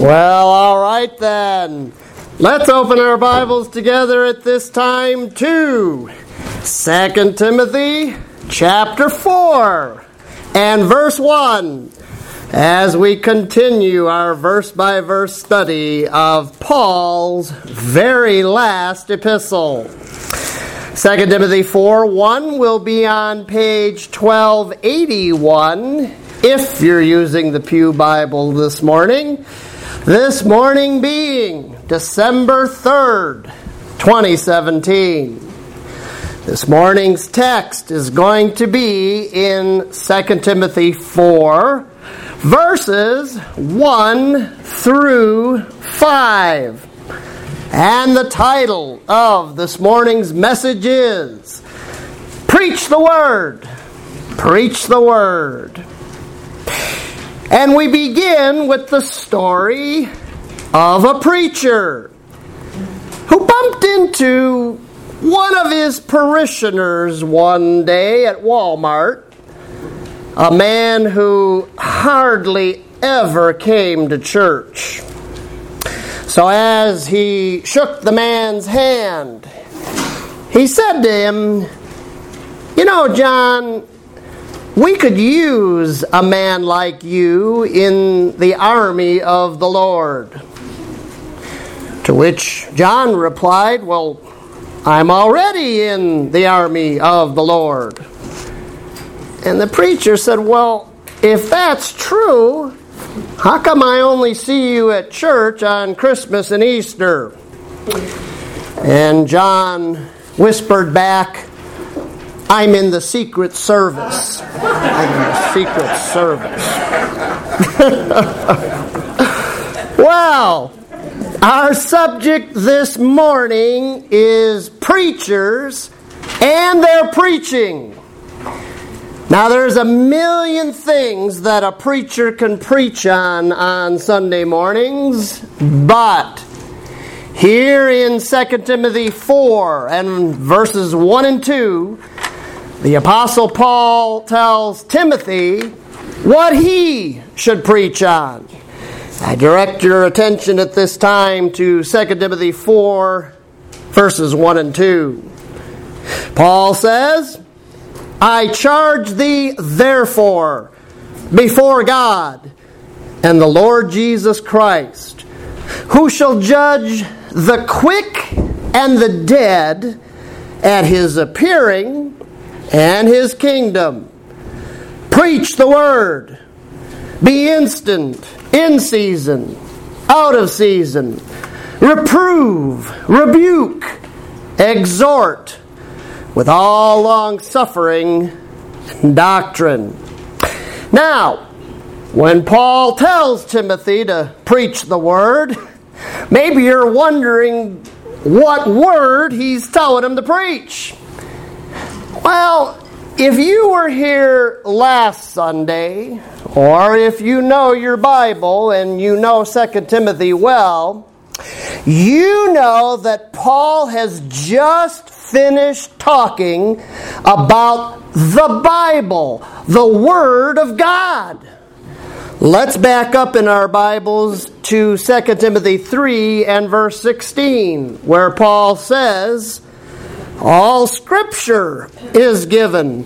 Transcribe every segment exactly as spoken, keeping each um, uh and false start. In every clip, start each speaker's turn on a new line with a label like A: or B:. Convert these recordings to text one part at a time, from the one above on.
A: Well, all right then. Let's open our Bibles together at this time to Second Timothy chapter four and verse one as we continue our verse-by-verse study of Paul's very last epistle. Second Timothy four one will be on page twelve eighty-one if you're using the Pew Bible this morning. This morning being December third, twenty seventeen. This morning's text is going to be in Second Timothy four, verses one through five. And the title of this morning's message is Preach the Word. Preach the Word. And we begin with the story of a preacher who bumped into one of his parishioners one day at Walmart, a man who hardly ever came to church. So as he shook the man's hand, he said to him, "You know, John, we could use a man like you in the army of the Lord." To which John replied, "Well, I'm already in the army of the Lord." And the preacher said, "Well, if that's true, how come I only see you at church on Christmas and Easter?" And John whispered back, "I'm in the Secret Service. I'm in the Secret Service." Well, our subject this morning is preachers and their preaching. Now, there's a million things that a preacher can preach on on Sunday mornings, but here in Second Timothy four and verses one and two, the Apostle Paul tells Timothy what he should preach on. I direct your attention at this time to Second Timothy four, verses one and two. Paul says, "I charge thee therefore before God and the Lord Jesus Christ, who shall judge the quick and the dead at his appearing and his kingdom. Preach the word. Be instant, in season, out of season. Reprove, rebuke, exhort, with all long suffering and doctrine." Now, when Paul tells Timothy to preach the word, maybe you're wondering what word he's telling him to preach. Well, if you were here last Sunday, or if you know your Bible and you know Second Timothy well, you know that Paul has just finished talking about the Bible, the Word of God. Let's back up in our Bibles to Second Timothy three and verse sixteen, where Paul says, "All Scripture is given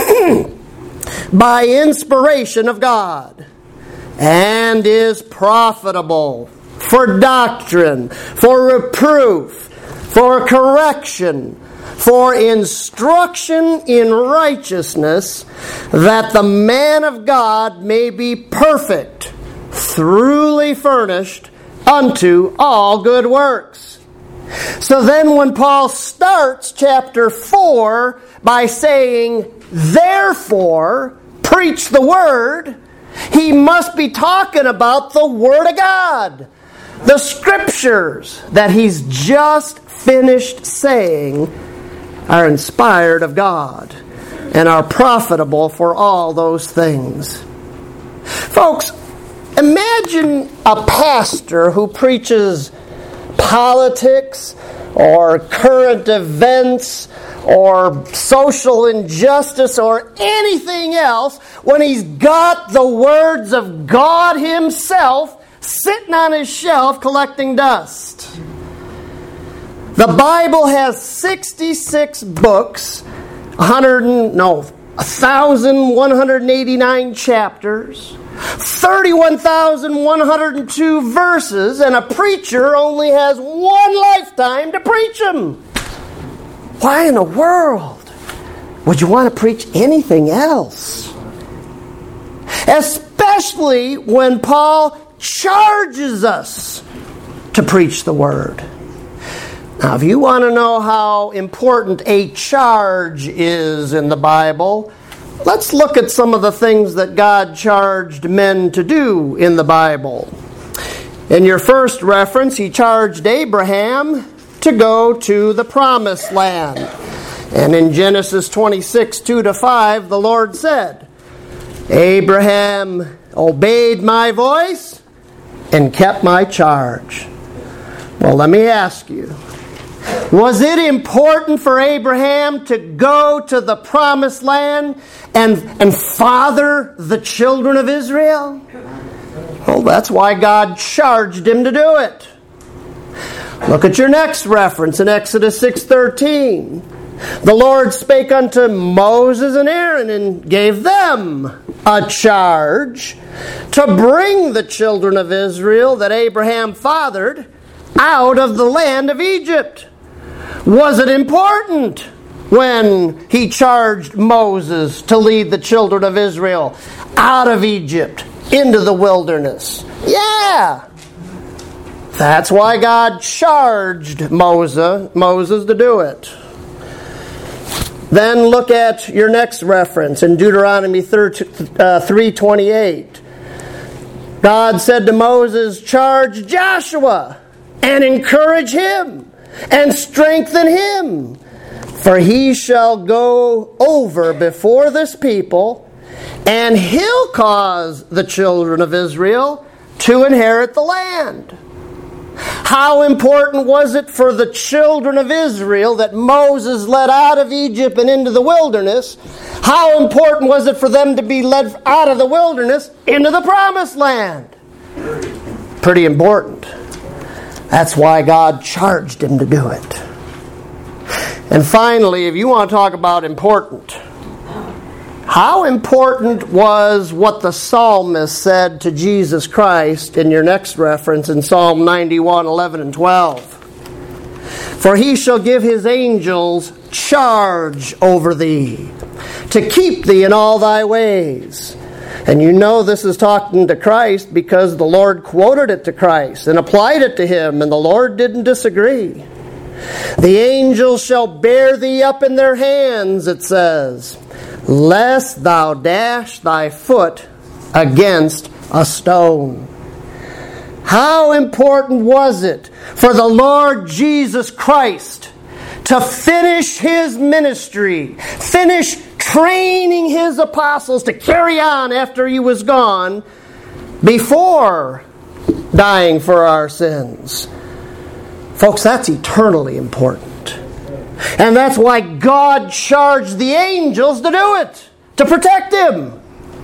A: by inspiration of God, and is profitable for doctrine, for reproof, for correction, for instruction in righteousness, that the man of God may be perfect, thoroughly furnished unto all good works." So then when Paul starts chapter four by saying, "Therefore, preach the word," he must be talking about the Word of God, the Scriptures that he's just finished saying are inspired of God and are profitable for all those things. Folks, imagine a pastor who preaches politics or current events or social injustice or anything else when he's got the words of God himself sitting on his shelf collecting dust. The Bible has sixty-six books, one hundred, no, one thousand one hundred eighty-nine chapters, thirty-one thousand one hundred two verses, and a preacher only has one lifetime to preach them. Why in the world would you want to preach anything else? Especially when Paul charges us to preach the Word. Now, if you want to know how important a charge is in the Bible, let's look at some of the things that God charged men to do in the Bible. In your first reference, he charged Abraham to go to the Promised Land. And in Genesis twenty-six, two to five, the Lord said, Abraham obeyed my voice and kept my charge. Well, let me ask you, was it important for Abraham to go to the Promised Land and, and father the children of Israel? Well, that's why God charged him to do it. Look at your next reference in Exodus six thirteen. The Lord spake unto Moses and Aaron and gave them a charge to bring the children of Israel that Abraham fathered out of the land of Egypt. Was it important when he charged Moses to lead the children of Israel out of Egypt into the wilderness? Yeah. That's why God charged Moses, Moses to do it. Then look at your next reference in Deuteronomy three twenty-eight. God said to Moses, charge Joshua and encourage him and strengthen him, for he shall go over before this people, and he'll cause the children of Israel to inherit the land. How important was it for the children of Israel that Moses led out of Egypt and into the wilderness? How important was it for them to be led out of the wilderness into the Promised Land? Pretty important. That's why God charged him to do it. And finally, if you want to talk about important, how important was what the psalmist said to Jesus Christ in your next reference in Psalm ninety-one, eleven and twelve? For he shall give his angels charge over thee, to keep thee in all thy ways. And you know this is talking to Christ because the Lord quoted it to Christ and applied it to him, and the Lord didn't disagree. The angels shall bear thee up in their hands, it says, lest thou dash thy foot against a stone. How important was it for the Lord Jesus Christ to finish his ministry, finish training his apostles to carry on after he was gone, before dying for our sins? Folks, that's eternally important. And that's why God charged the angels to do it, to protect him.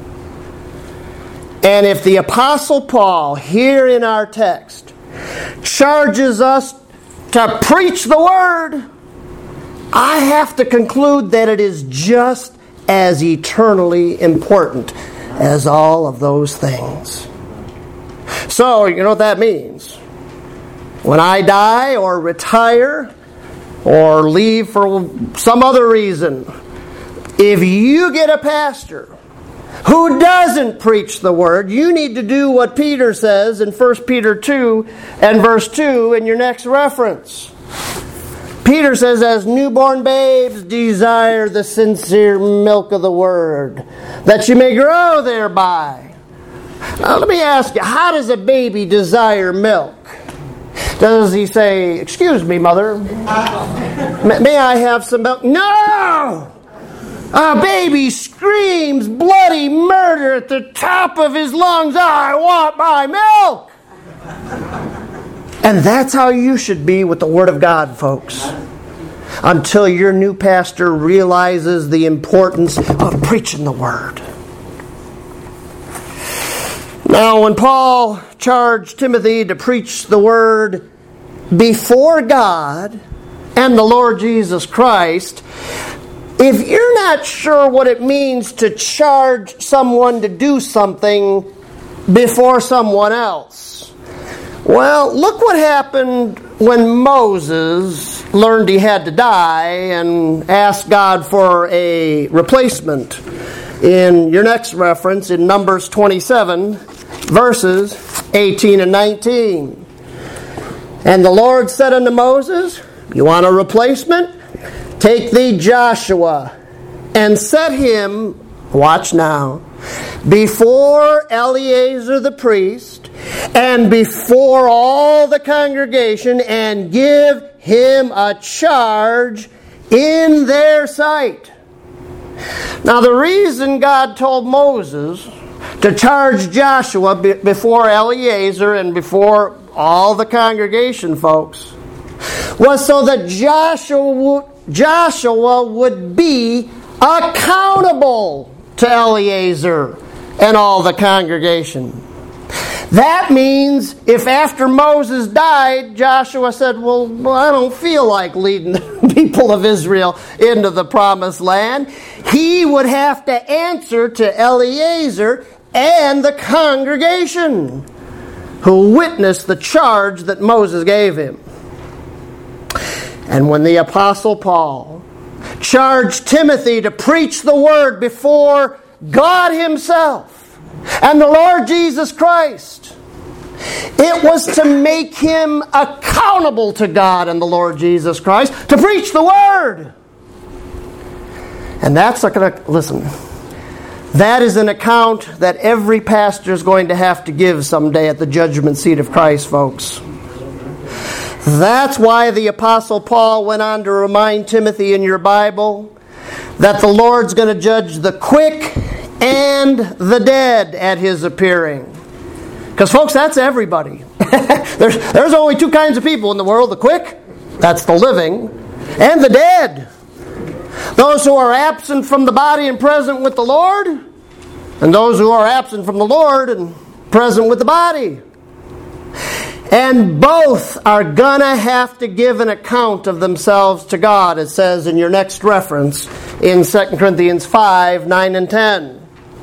A: And if the Apostle Paul, here in our text, charges us to preach the Word, I have to conclude that it is just as eternally important as all of those things. So, you know what that means? When I die or retire or leave for some other reason, if you get a pastor who doesn't preach the Word, you need to do what Peter says in First Peter two and verse two in your next reference. Peter says, as newborn babes desire the sincere milk of the Word, that you may grow thereby. Now let me ask you, how does a baby desire milk? Does he say, excuse me, mother, may I have some milk? No! A baby screams bloody murder at the top of his lungs, I want my milk! And that's how you should be with the Word of God, folks. Until your new pastor realizes the importance of preaching the Word. Now, when Paul charged Timothy to preach the word before God and the Lord Jesus Christ, if you're not sure what it means to charge someone to do something before someone else, well, look what happened when Moses learned he had to die and asked God for a replacement. In your next reference, in Numbers twenty-seven, verses eighteen and nineteen. And the Lord said unto Moses, you want a replacement? Take thee Joshua, and set him, watch now, before Eleazar the priest, and before all the congregation, and give him a charge in their sight. Now, the reason God told Moses to charge Joshua before Eleazar and before all the congregation, folks, was so that Joshua, Joshua would be accountable to Eleazar and all the congregation. That means if after Moses died, Joshua said, well, well, I don't feel like leading the people of Israel into the promised land, he would have to answer to Eleazar and the congregation who witnessed the charge that Moses gave him. And when the Apostle Paul charged Timothy to preach the word before God himself and the Lord Jesus Christ, it was to make him accountable to God and the Lord Jesus Christ to preach the word. And that's not going to, listen, that is an account that every pastor is going to have to give someday at the judgment seat of Christ, folks. That's why the Apostle Paul went on to remind Timothy in your Bible that the Lord's going to judge the quick and the dead at his appearing. Because, folks, that's everybody. there's, there's only two kinds of people in the world. The quick, that's the living, and the dead. Those who are absent from the body and present with the Lord, and those who are absent from the Lord and present with the body. And both are going to have to give an account of themselves to God, it says in your next reference in Second Corinthians five, nine and ten.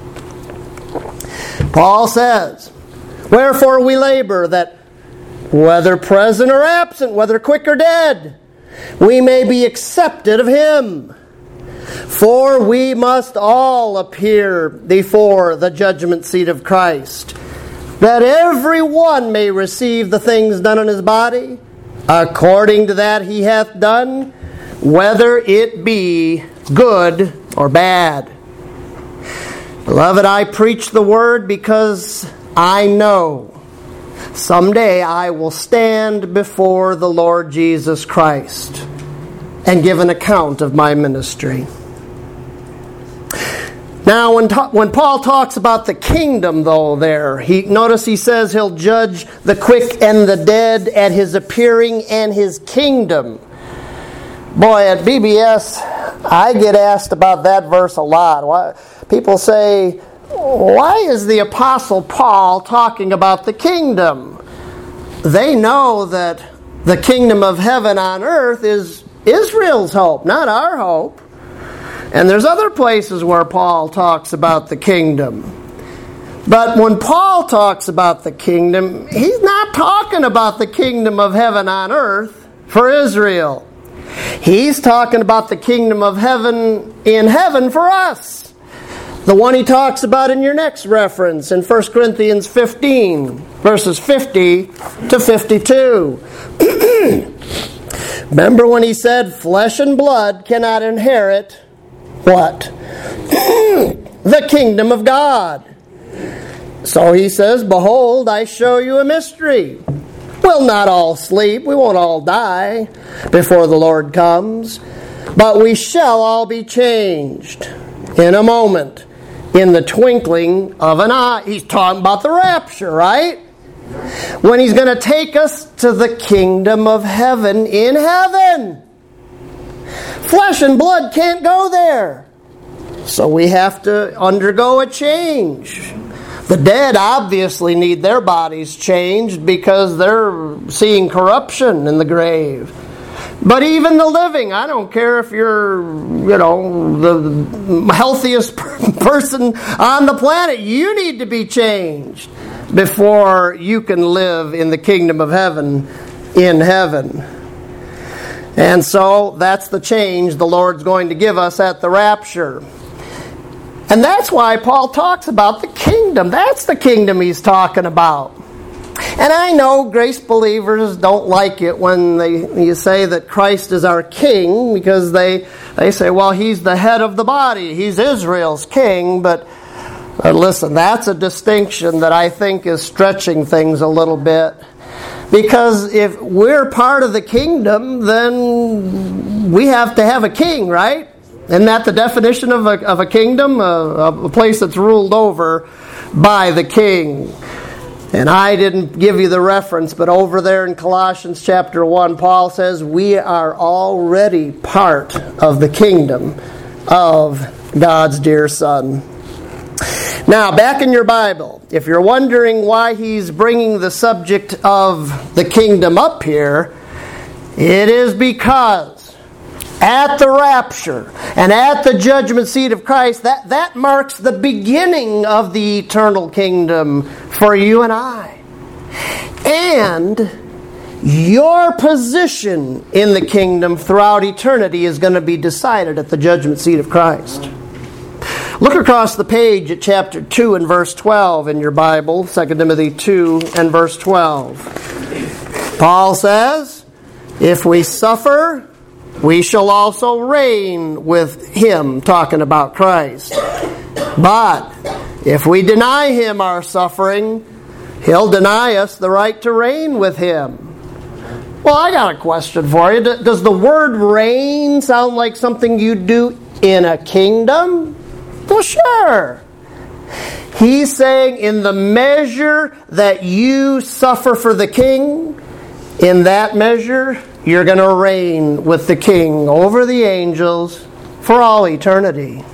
A: Paul says, wherefore we labor that whether present or absent, whether quick or dead, we may be accepted of him. For we must all appear before the judgment seat of Christ, that every one may receive the things done in his body, according to that he hath done, whether it be good or bad. Beloved, I preach the word because I know someday I will stand before the Lord Jesus Christ and give an account of my ministry. Now, when ta- when Paul talks about the kingdom, though, there, he notice he says he'll judge the quick and the dead at his appearing and his kingdom. Boy, at B B S, I get asked about that verse a lot. Why, people say, why is the Apostle Paul talking about the kingdom? They know that the kingdom of heaven on earth is Israel's hope, not our hope. And there's other places where Paul talks about the kingdom. But when Paul talks about the kingdom, he's not talking about the kingdom of heaven on earth for Israel. He's talking about the kingdom of heaven in heaven for us. The one he talks about in your next reference in First Corinthians fifteen, verses fifty to fifty-two. Remember when he said, flesh and blood cannot inherit what? The kingdom of God. So he says, behold, I show you a mystery. We'll not all sleep, we won't all die before the Lord comes, but we shall all be changed in a moment, in the twinkling of an eye. He's talking about the rapture, right? When he's going to take us to the kingdom of heaven in heaven. Flesh and blood can't go there. So we have to undergo a change. The The dead obviously need their bodies changed because they're seeing corruption in the grave. But even the living, I don't care if you're, you know, the healthiest person on the planet, you need to be changed before you can live in the kingdom of heaven in heaven. And so that's the change the Lord's going to give us at the rapture. And that's why Paul talks about the kingdom. That's the kingdom he's talking about. And I know grace believers don't like it when they you say that Christ is our king, because they, they say, well, he's the head of the body. He's Israel's king. But uh, listen, that's a distinction that I think is stretching things a little bit. Because if we're part of the kingdom, then we have to have a king, right? Isn't that the definition of a, of a kingdom? A, a place that's ruled over by the king. And I didn't give you the reference, but over there in Colossians chapter one, Paul says we are already part of the kingdom of God's dear Son. Now, back in your Bible, if you're wondering why he's bringing the subject of the kingdom up here, it is because at the rapture and at the judgment seat of Christ, that, that marks the beginning of the eternal kingdom for you and I. And your position in the kingdom throughout eternity is going to be decided at the judgment seat of Christ. Look across the page at chapter two and verse twelve in your Bible, Second Timothy two and verse twelve. Paul says, if we suffer, we shall also reign with him, talking about Christ. But if we deny him our suffering, he'll deny us the right to reign with him. Well, I got a question for you. Does the word reign sound like something you do in a kingdom? Well, sure. He's saying in the measure that you suffer for the king, in that measure, you're going to reign with the king over the angels for all eternity.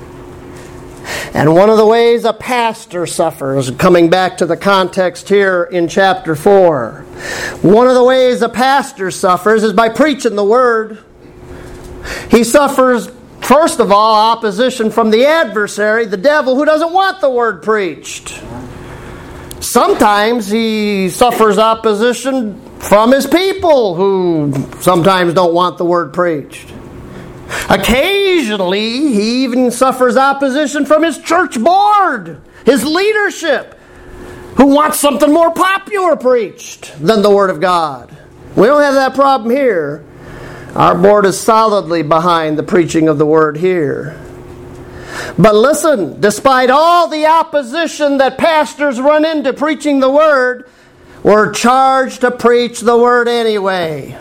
A: And one of the ways a pastor suffers, coming back to the context here in chapter four, one of the ways a pastor suffers is by preaching the word. He suffers, first of all, opposition from the adversary, the devil, who doesn't want the word preached. Sometimes he suffers opposition from his people, who sometimes don't want the word preached. Occasionally, he even suffers opposition from his church board, his leadership, who wants something more popular preached than the Word of God. We don't have that problem here. Our board is solidly behind the preaching of the Word here. But listen, despite all the opposition that pastors run into preaching the Word, we're charged to preach the Word anyway.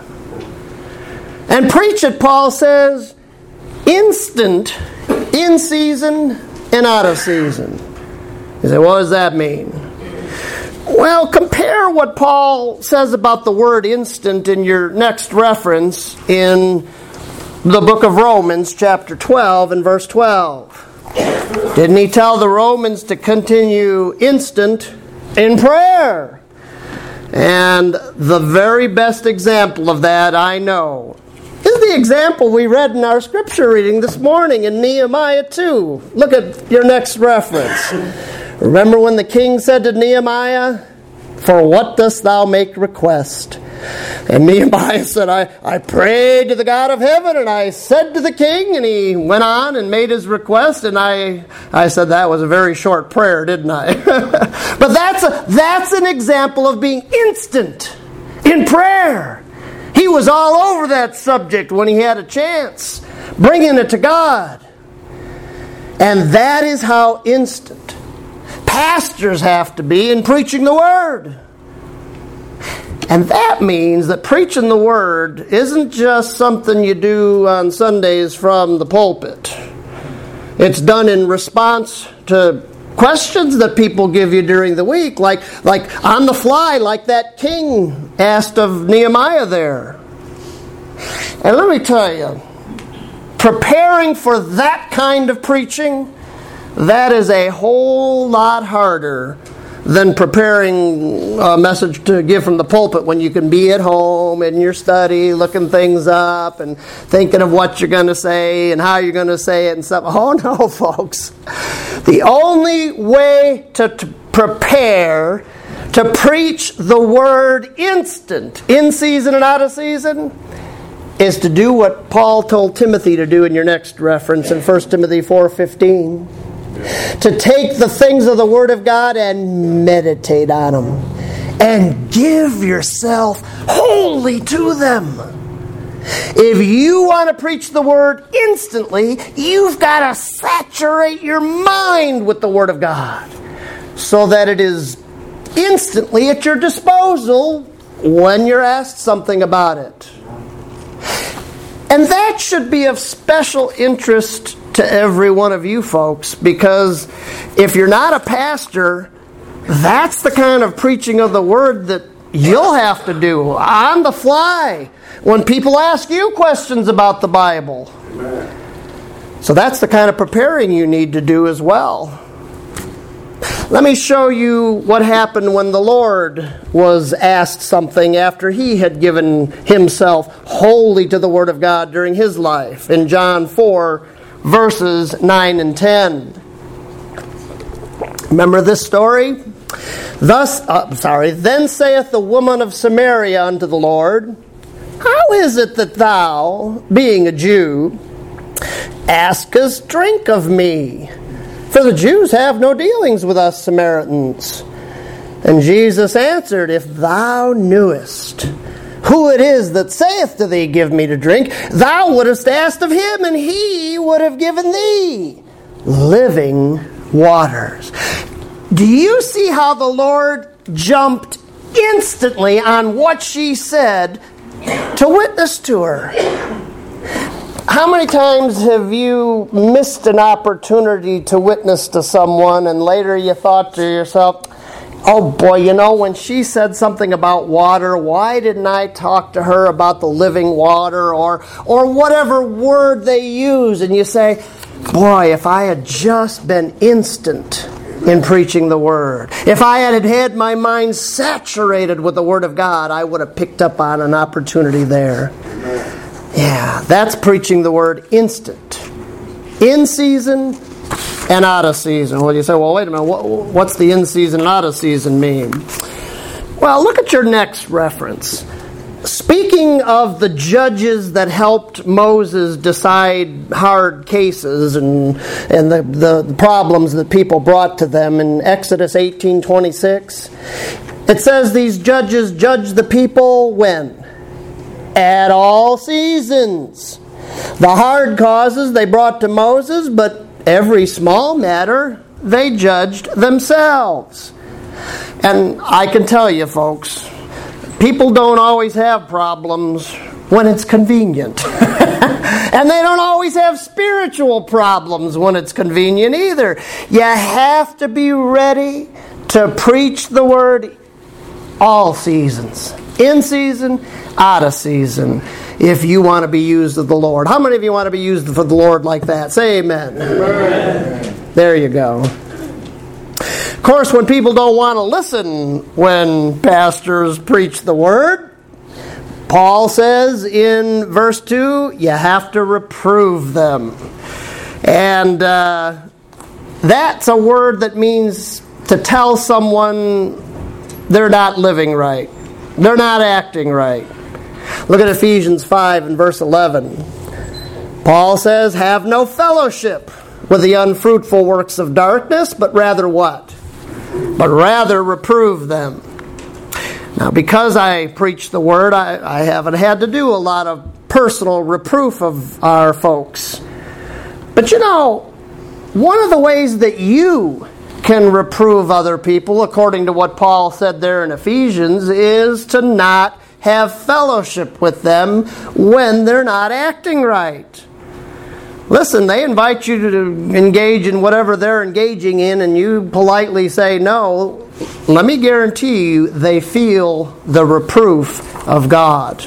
A: And preach it, Paul says, instant, in season, and out of season. You say, what does that mean? Well, compare what Paul says about the word instant in your next reference in the book of Romans, chapter twelve and verse twelve. Didn't he tell the Romans to continue instant in prayer? And the very best example of that I know is the example we read in our scripture reading this morning in Nehemiah two. Look at your next reference. Remember when the king said to Nehemiah, "For what dost thou make request?" And Nehemiah said, I, I prayed to the God of heaven, and I said to the king, and he went on and made his request, and I I said that was a very short prayer, didn't I? But that's a, that's an example of being instant in prayer. He was all over that subject when he had a chance, bringing it to God. And that is how instant pastors have to be in preaching the Word. And that means that preaching the Word isn't just something you do on Sundays from the pulpit. It's done in response to questions that people give you during the week, like, like on the fly, like that king asked of Nehemiah there. And let me tell you, preparing for that kind of preaching, that is a whole lot harder than preparing a message to give from the pulpit when you can be at home in your study looking things up and thinking of what you're going to say and how you're going to say it and stuff. Oh no, folks. The only way to, to prepare to preach the word instant, in season and out of season, is to do what Paul told Timothy to do in your next reference in First Timothy four fifteen. To take the things of the Word of God and meditate on them. And give yourself wholly to them. If you want to preach the Word instantly, you've got to saturate your mind with the Word of God. So that it is instantly at your disposal when you're asked something about it. And that should be of special interest to every one of you folks, because if you're not a pastor, that's the kind of preaching of the Word that you'll have to do on the fly when people ask you questions about the Bible. Amen. So that's the kind of preparing you need to do as well. Let me show you what happened when the Lord was asked something after He had given Himself wholly to the Word of God during His life. In John four, verses nine and ten. Remember this story? Thus, uh, sorry, then saith the woman of Samaria unto the Lord, How is it that thou, being a Jew, askest drink of me? For the Jews have no dealings with us Samaritans. And Jesus answered, If thou knewest who it is that saith to thee, Give me to drink, thou wouldest asked of him, and he would have given thee living waters. Do you see how the Lord jumped instantly on what she said to witness to her? How many times have you missed an opportunity to witness to someone and later you thought to yourself, oh boy, you know, when she said something about water, why didn't I talk to her about the living water, or or whatever word they use, and you say, boy, if I had just been instant in preaching the Word, if I had had my mind saturated with the Word of God, I would have picked up on an opportunity there. Yeah, that's preaching the Word instant. In season and out of season. Well, you say, well, wait a minute, what, what's the in season and out of season mean? Well, look at your next reference. Speaking of the judges that helped Moses decide hard cases and and the, the problems that people brought to them in Exodus eighteen twenty-six, it says these judges judge the people when? At all seasons. The hard causes they brought to Moses, but every small matter they judged themselves. And I can tell you, folks, people don't always have problems when it's convenient. And they don't always have spiritual problems when it's convenient either. You have to be ready to preach the Word all seasons. In season, out of season, if you want to be used of the Lord. How many of you want to be used for the Lord like that? Say amen. Amen. There you go. Of course, when people don't want to listen when pastors preach the Word, Paul says in verse two, you have to reprove them. And uh, that's a word that means to tell someone they're not living right. They're not acting right. Look at Ephesians five and verse eleven. Paul says, have no fellowship with the unfruitful works of darkness, but rather what? But rather reprove them. Now, because I preach the Word, I, I haven't had to do a lot of personal reproof of our folks. But you know, one of the ways that you can reprove other people, according to what Paul said there in Ephesians, is to not have fellowship with them when they're not acting right. Listen, they invite you to engage in whatever they're engaging in, and you politely say no. Let me guarantee you they feel the reproof of God.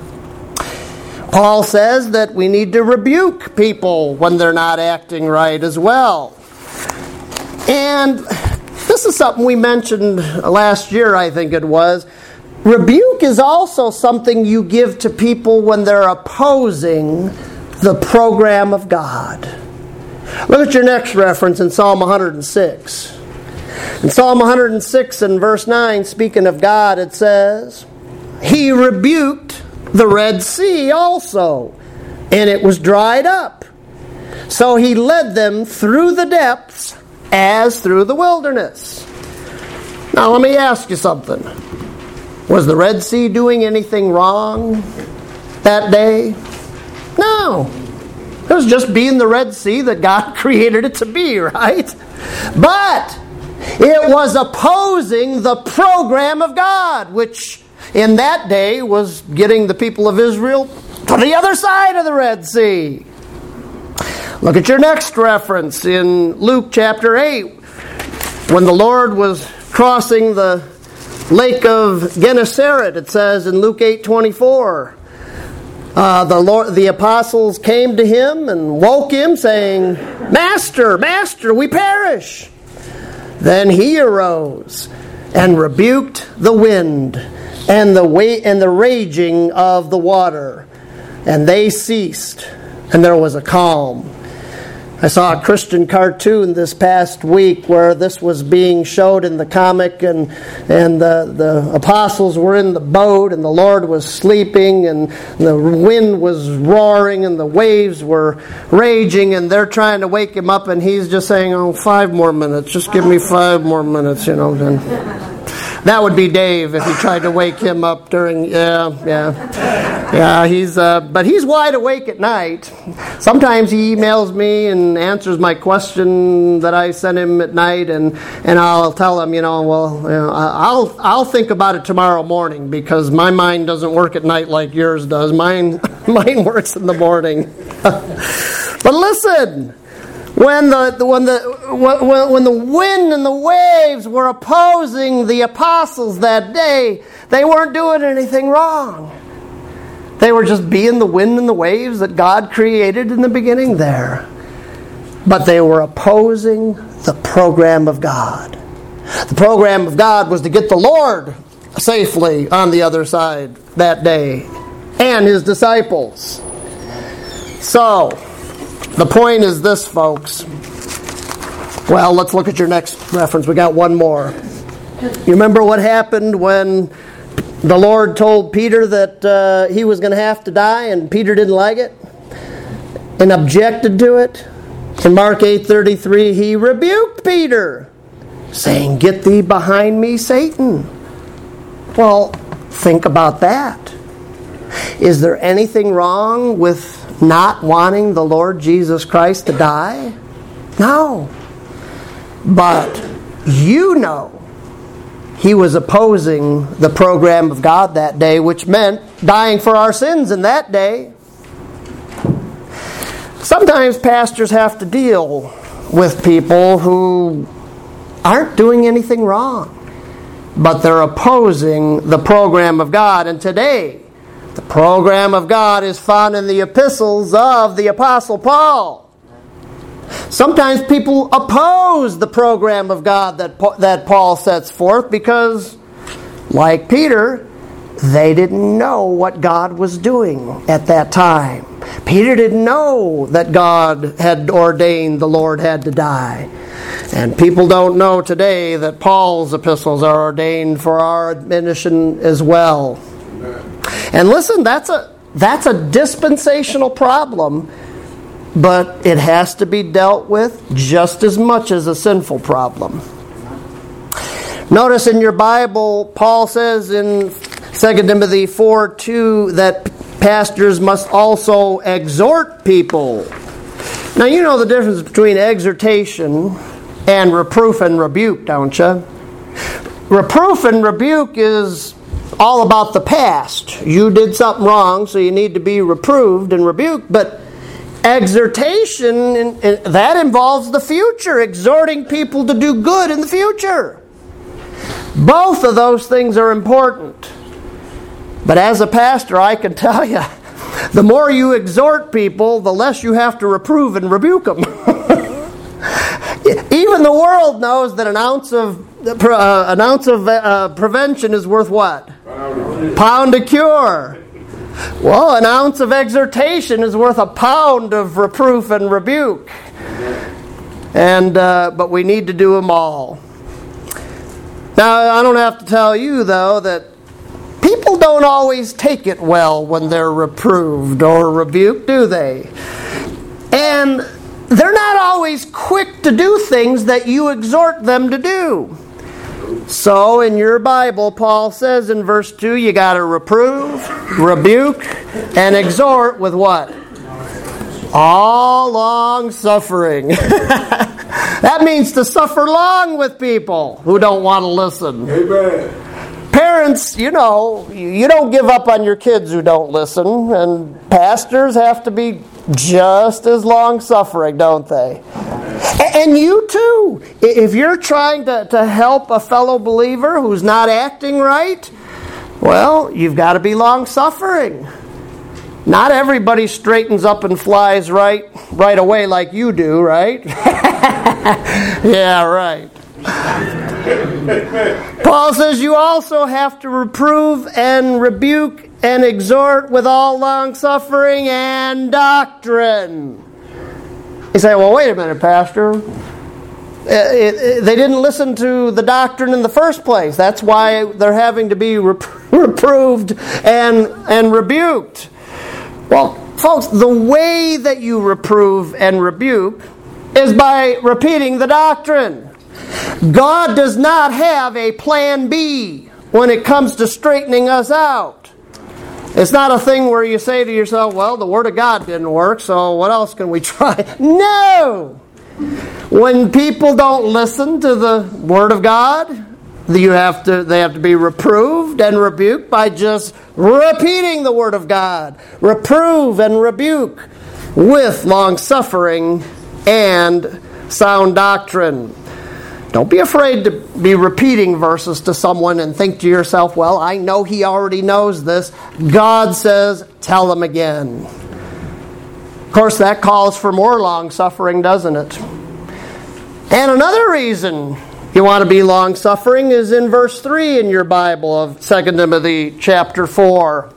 A: Paul says that we need to rebuke people when they're not acting right as well. And this is something we mentioned last year, I think it was. Rebuke is also something you give to people when they're opposing the program of God. Look at your next reference in Psalm one hundred six. In Psalm one hundred six and verse nine, speaking of God, it says, He rebuked the Red Sea also, and it was dried up. So He led them through the depths as through the wilderness. Now let me ask you something. Was the Red Sea doing anything wrong that day? No. It was just being the Red Sea that God created it to be, right? But it was opposing the program of God, which in that day was getting the people of Israel to the other side of the Red Sea. Look at your next reference in Luke chapter eight. When the Lord was crossing the Lake of Gennesaret, it says in Luke eight twenty-four, uh, the Lord, the apostles came to Him and woke Him, saying, Master, Master, we perish. Then He arose and rebuked the wind and the wa- and the raging of the water, and they ceased, and there was a calm. I saw a Christian cartoon this past week where this was being showed in the comic, and and the, the apostles were in the boat, and the Lord was sleeping, and the wind was roaring, and the waves were raging, and they're trying to wake Him up, and He's just saying, oh, five more minutes, just give me five more minutes, you know. Then that would be Dave if he tried to wake him up during, yeah, yeah. Yeah, he's, uh, but he's wide awake at night. Sometimes he emails me and answers my question that I sent him at night, and, and I'll tell him, you know, well, you know, I'll I'll think about it tomorrow morning because my mind doesn't work at night like yours does. Mine mine works in the morning. But listen. When the when the when, when the wind and the waves were opposing the apostles that day, they weren't doing anything wrong. They were just being the wind and the waves that God created in the beginning there. But they were opposing the program of God. The program of God was to get the Lord safely on the other side that day, and His disciples. So, the point is this, folks. Well, let's look at your next reference. We got one more. You remember what happened when the Lord told Peter that uh, he was going to have to die, and Peter didn't like it and objected to it? In Mark eight thirty-three, He rebuked Peter, saying, Get thee behind me, Satan. Well, think about that. Is there anything wrong with not wanting the Lord Jesus Christ to die? No. But you know He was opposing the program of God that day, which meant dying for our sins in that day. Sometimes pastors have to deal with people who aren't doing anything wrong, but they're opposing the program of God. And today, the program of God is found in the epistles of the Apostle Paul. Sometimes people oppose the program of God that, that Paul sets forth because, like Peter, they didn't know what God was doing at that time. Peter didn't know that God had ordained the Lord had to die. And people don't know today that Paul's epistles are ordained for our admonition as well. And listen, that's a that's a dispensational problem, but it has to be dealt with just as much as a sinful problem. Notice in your Bible, Paul says in Second Timothy four two that pastors must also exhort people. Now, you know the difference between exhortation and reproof and rebuke, don't you? Reproof and rebuke is all about the past. You did something wrong, so you need to be reproved and rebuked. But exhortation, that involves the future, exhorting people to do good in the future. Both of those things are important. But as a pastor, I can tell you, the more you exhort people, the less you have to reprove and rebuke them. Even the world knows that an ounce of uh, an ounce of uh, prevention is worth what? Pound. Pound of cure. Well, an ounce of exhortation is worth a pound of reproof and rebuke. And uh, but we need to do them all. Now, I don't have to tell you, though, that people don't always take it well when they're reproved or rebuked, do they? And they're not always quick to do things that you exhort them to do. So, in your Bible, Paul says in verse two, you got to reprove, rebuke, and exhort with what? All long suffering. That means to suffer long with people who don't want to listen. Amen. Parents, you know, you don't give up on your kids who don't listen, and pastors have to be just as long suffering, don't they? And you too. If you're trying to, to help a fellow believer who's not acting right, well, you've got to be long suffering. Not everybody straightens up and flies right right away like you do, right? Yeah, right. Paul says you also have to reprove and rebuke and exhort with all long suffering and doctrine. You say, well, wait a minute, Pastor. It, it, they didn't listen to the doctrine in the first place. That's why they're having to be rep- reproved and, and rebuked. Well, folks, the way that you reprove and rebuke is by repeating the doctrine. God does not have a plan B when it comes to straightening us out. It's not a thing where you say to yourself, well, the Word of God didn't work, so what else can we try? No! When people don't listen to the Word of God, you have to, they have to be reproved and rebuked by just repeating the Word of God. Reprove and rebuke with long suffering and sound doctrine. Don't be afraid to be repeating verses to someone and think to yourself, well, I know he already knows this. God says, tell him again. Of course, that calls for more long suffering, doesn't it? And another reason you want to be long-suffering is in verse three in your Bible of Second Timothy chapter four.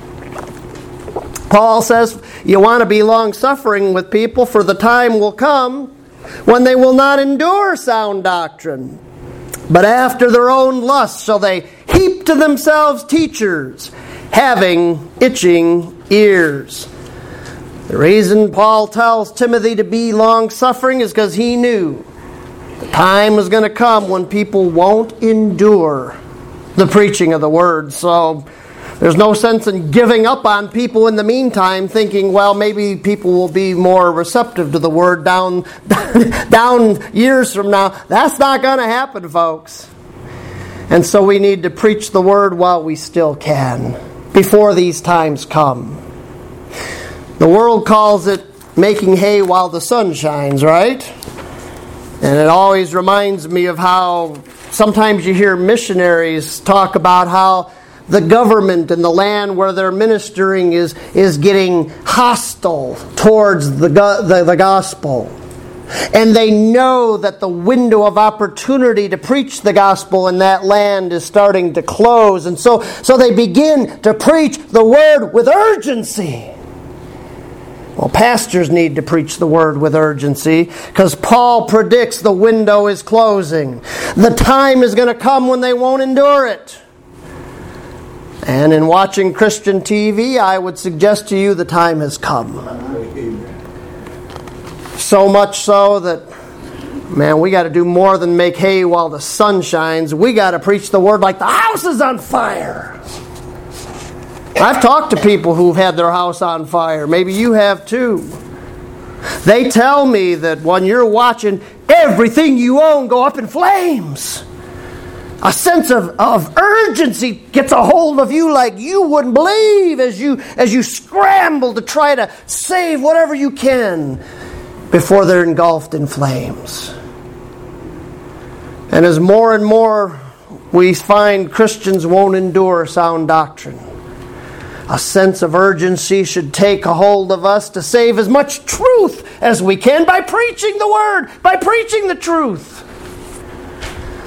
A: Paul says you want to be long-suffering with people, for the time will come when they will not endure sound doctrine, but after their own lusts shall they heap to themselves teachers, having itching ears. The reason Paul tells Timothy to be long-suffering is because he knew the time was going to come when people won't endure the preaching of the Word. So there's no sense in giving up on people in the meantime, thinking, well, maybe people will be more receptive to the Word down, down years from now. That's not going to happen, folks. And so we need to preach the Word while we still can, before these times come. The world calls it making hay while the sun shines, right? And it always reminds me of how sometimes you hear missionaries talk about how the government and the land where they're ministering is, is getting hostile towards the, the, the gospel. And they know that the window of opportunity to preach the gospel in that land is starting to close. And so, so they begin to preach the Word with urgency. Well, pastors need to preach the Word with urgency because Paul predicts the window is closing. The time is going to come when they won't endure it. And in watching Christian T V, I would suggest to you the time has come. So much so that, man, we got to do more than make hay while the sun shines. We got to preach the Word like the house is on fire. I've talked to people who've had their house on fire. Maybe you have too. They tell me that when you're watching everything you own go up in flames, a sense of, of urgency gets a hold of you like you wouldn't believe as you, as you scramble to try to save whatever you can before they're engulfed in flames. And as more and more we find Christians won't endure sound doctrine, a sense of urgency should take a hold of us to save as much truth as we can by preaching the Word, by preaching the truth.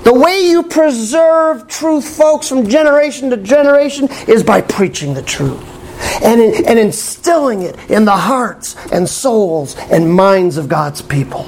A: The way you preserve truth, folks, from generation to generation is by preaching the truth and, in, and instilling it in the hearts and souls and minds of God's people.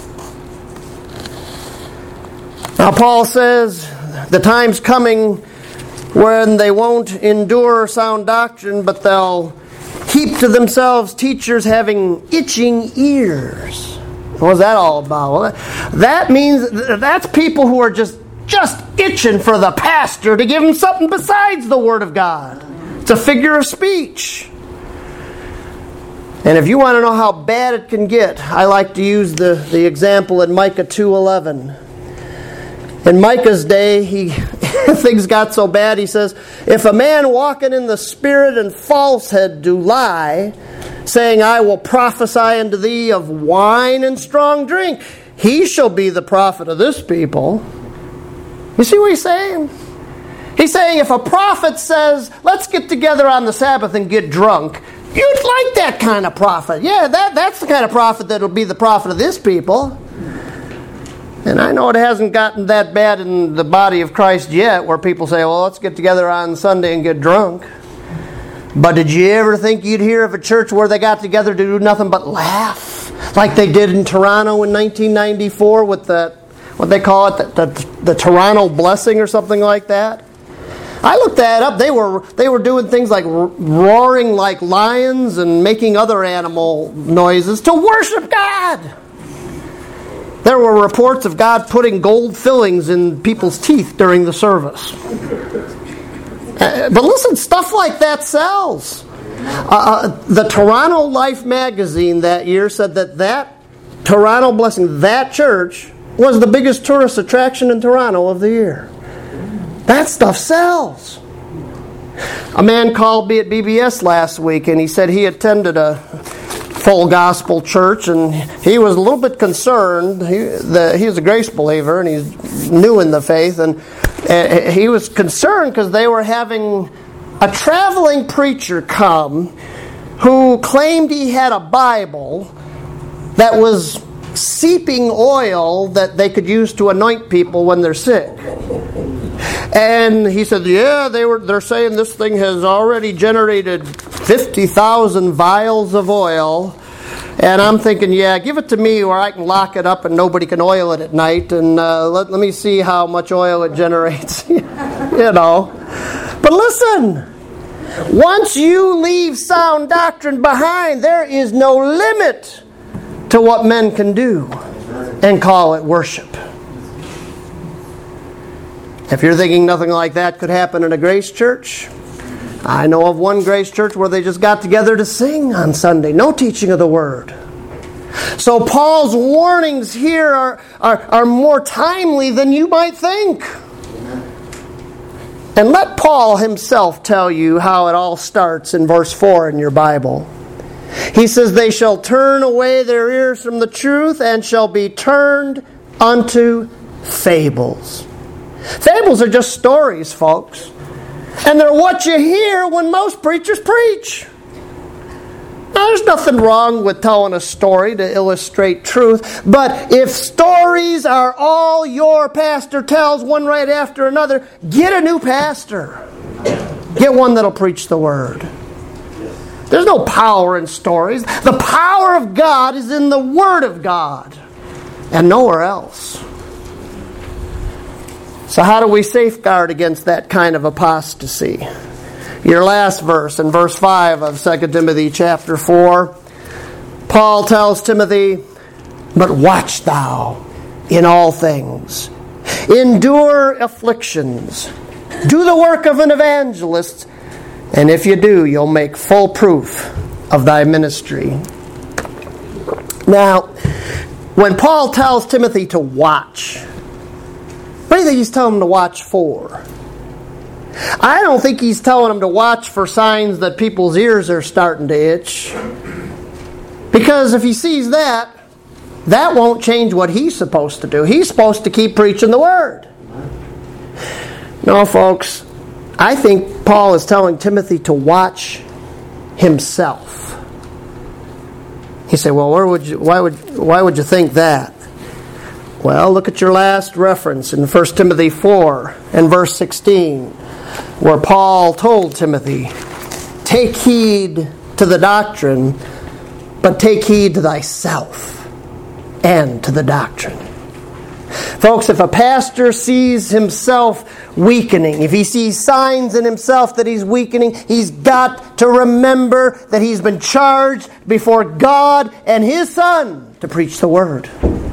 A: Now, Paul says the time's coming when they won't endure sound doctrine, but they'll heap to themselves teachers having itching ears. What's that all about? Well, that means that's people who are just, just itching for the pastor to give them something besides the Word of God. It's a figure of speech. And if you want to know how bad it can get, I like to use the, the example in Micah two eleven. In Micah's day, he things got so bad, he says, if a man walking in the Spirit and falsehood do lie, saying, I will prophesy unto thee of wine and strong drink, he shall be the prophet of this people. You see what he's saying? He's saying if a prophet says, let's get together on the Sabbath and get drunk, you'd like that kind of prophet. Yeah, that, that's the kind of prophet that'll be the prophet of this people. And I know it hasn't gotten that bad in the body of Christ yet, where people say, well, let's get together on Sunday and get drunk. But did you ever think you'd hear of a church where they got together to do nothing but laugh? Like they did in Toronto in nineteen ninety-four with the, what they call it, the, the, the Toronto Blessing or something like that. I looked that up. They were they were doing things like roaring like lions and making other animal noises to worship God. There were reports of God putting gold fillings in people's teeth during the service. Uh, but listen, stuff like that sells. Uh, uh, the Toronto Life magazine that year said that that Toronto Blessing, that church, was the biggest tourist attraction in Toronto of the year. That stuff sells. A man called me at B B S last week, and he said he attended a full gospel church, and he was a little bit concerned. He, the, he was a grace believer, and he's new in the faith, and uh, he was concerned because they were having a traveling preacher come who claimed he had a Bible that was seeping oil that they could use to anoint people when they're sick. And he said, yeah, they were, they're saying this thing has already generated fifty thousand vials of oil. And I'm thinking, yeah, give it to me where I can lock it up and nobody can oil it at night. And uh, let, let me see how much oil it generates. You know. But listen, once you leave sound doctrine behind, there is no limit to what men can do and call it worship. If you're thinking nothing like that could happen in a Grace Church, I know of one Grace Church where they just got together to sing on Sunday. No teaching of the Word. So Paul's warnings here are, are, are more timely than you might think. And let Paul himself tell you how it all starts in verse four in your Bible. He says, they shall turn away their ears from the truth and shall be turned unto fables. Fables are just stories, folks. And they're what you hear when most preachers preach. Now, there's nothing wrong with telling a story to illustrate truth, but if stories are all your pastor tells one right after another, get a new pastor. Get one that'll preach the Word. There's no power in stories. The power of God is in the Word of God and nowhere else. So how do we safeguard against that kind of apostasy? Your last verse, in verse five of Second Timothy chapter four, Paul tells Timothy, but watch thou in all things. Endure afflictions. Do the work of an evangelist. And if you do, you'll make full proof of thy ministry. Now, when Paul tells Timothy to watch, what do you think he's telling him to watch for? I don't think he's telling him to watch for signs that people's ears are starting to itch. Because if he sees that, that won't change what he's supposed to do. He's supposed to keep preaching the Word. No, folks, I think Paul is telling Timothy to watch himself. You say, well, where would you, why would why would you think that? Well, look at your last reference in First Timothy four and verse sixteen, where Paul told Timothy, "Take heed to the doctrine, but take heed to thyself and to the doctrine." Folks, if a pastor sees himself weakening, if he sees signs in himself that he's weakening, he's got to remember that he's been charged before God and His Son to preach the Word.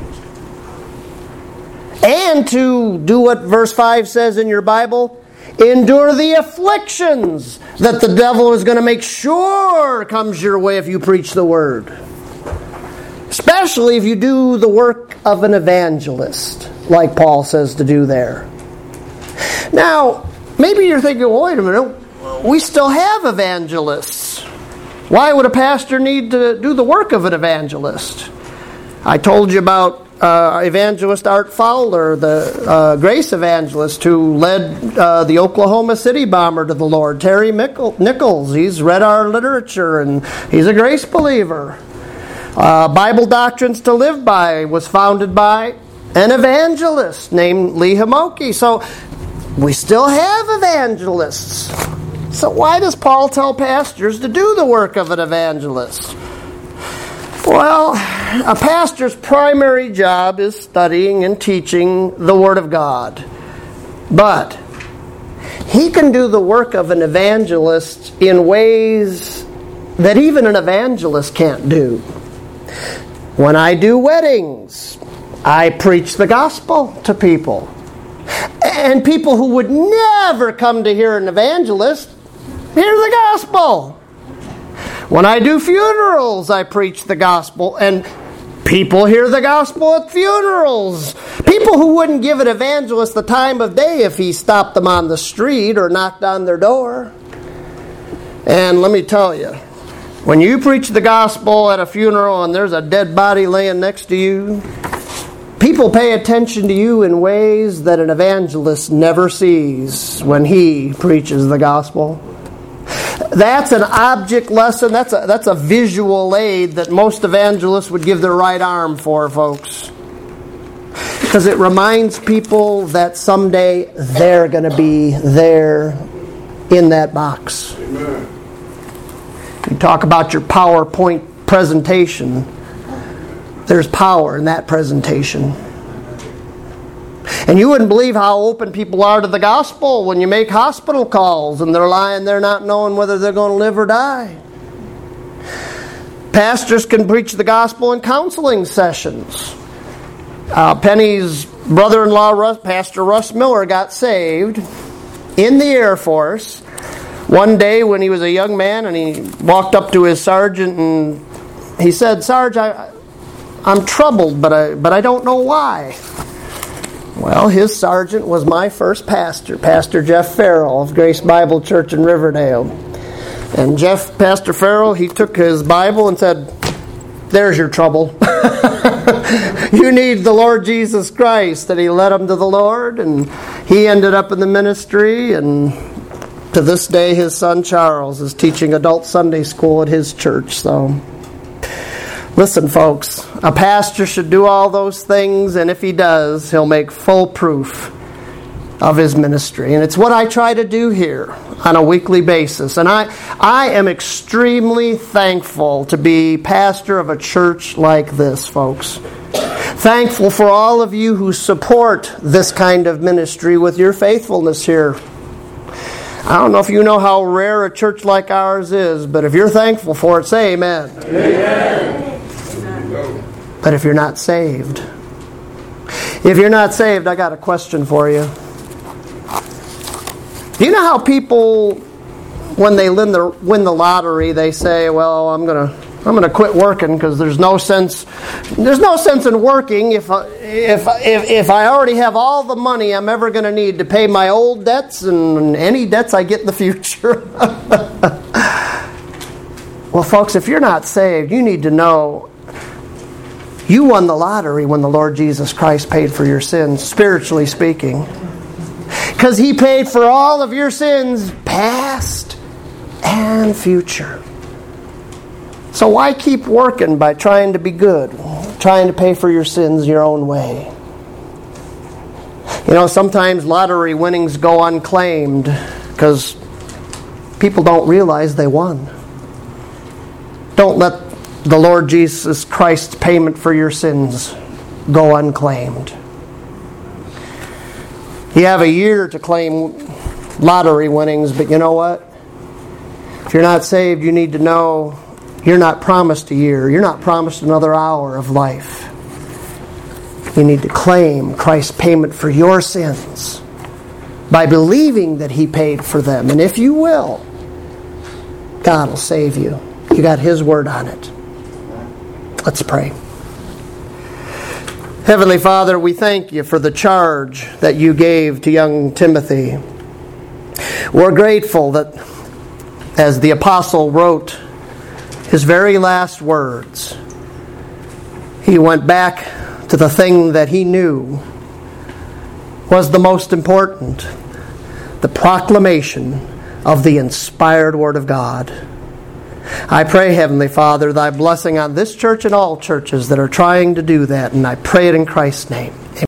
A: And to do what verse five says in your Bible, endure the afflictions that the devil is going to make sure comes your way if you preach the Word. Especially if you do the work of an evangelist, like Paul says to do there. Now, maybe you're thinking, well, wait a minute, we still have evangelists. Why would a pastor need to do the work of an evangelist? I told you about uh, evangelist Art Fowler, the uh, grace evangelist who led uh, the Oklahoma City bomber to the Lord, Terry Mickle- Nichols. He's read our literature and he's a grace believer. Uh, Bible Doctrines to Live By was founded by an evangelist named Lee Hamoki. So we still have evangelists. So why does Paul tell pastors to do the work of an evangelist? Well, a pastor's primary job is studying and teaching the Word of God. But he can do the work of an evangelist in ways that even an evangelist can't do. When I do weddings, I preach the gospel to people. And people who would never come to hear an evangelist hear the gospel. When I do funerals, I preach the gospel. And people hear the gospel at funerals. People who wouldn't give an evangelist the time of day if he stopped them on the street or knocked on their door. And let me tell you, when you preach the gospel at a funeral and there's a dead body laying next to you, people pay attention to you in ways that an evangelist never sees when he preaches the gospel. That's an object lesson. That's a, that's a visual aid that most evangelists would give their right arm for, folks. Because it reminds people that someday they're going to be there in that box. Amen. You talk about your PowerPoint presentation. There's power in that presentation. And you wouldn't believe how open people are to the gospel when you make hospital calls and they're lying there not knowing whether they're going to live or die. Pastors can preach the gospel in counseling sessions. Uh, Penny's brother-in-law, Russ, Pastor Russ Miller, got saved in the Air Force one day when he was a young man, and he walked up to his sergeant and he said, "Sarge, I, I'm troubled, but I, but I don't know why." Well, his sergeant was my first pastor, Pastor Jeff Farrell of Grace Bible Church in Riverdale. And Jeff, Pastor Farrell, he took his Bible and said, "There's your trouble. You need the Lord Jesus Christ." And he led him to the Lord, and he ended up in the ministry, and to this day, his son Charles is teaching adult Sunday school at his church. So, listen, folks, a pastor should do all those things, and if he does, he'll make full proof of his ministry. And it's what I try to do here on a weekly basis. And I, I am extremely thankful to be pastor of a church like this, folks. Thankful for all of you who support this kind of ministry with your faithfulness here. I don't know if you know how rare a church like ours is, but if you're thankful for it, say amen. Amen. But if you're not saved, if you're not saved, I got a question for you. Do you know how people, when they win the, win the lottery, they say, "Well, I'm gonna I'm gonna quit working because there's no sense there's no sense in working if I, if if if I already have all the money I'm ever going to need to pay my old debts and any debts I get in the future." Well, folks, if you're not saved, you need to know you won the lottery when the Lord Jesus Christ paid for your sins, spiritually speaking. Because He paid for all of your sins, past and future. So why keep working by trying to be good, trying to pay for your sins your own way? You know, sometimes lottery winnings go unclaimed because people don't realize they won. Don't let the Lord Jesus Christ's payment for your sins go unclaimed. You have a year to claim lottery winnings, but you know what? If you're not saved, you need to know you're not promised a year. You're not promised another hour of life. You need to claim Christ's payment for your sins by believing that He paid for them. And if you will, God will save you. You got His word on it. Let's pray. Heavenly Father, we thank You for the charge that You gave to young Timothy. We're grateful that as the apostle wrote his very last words, he went back to the thing that he knew was the most important, the proclamation of the inspired Word of God. I pray, Heavenly Father, Thy blessing on this church and all churches that are trying to do that, and I pray it in Christ's name.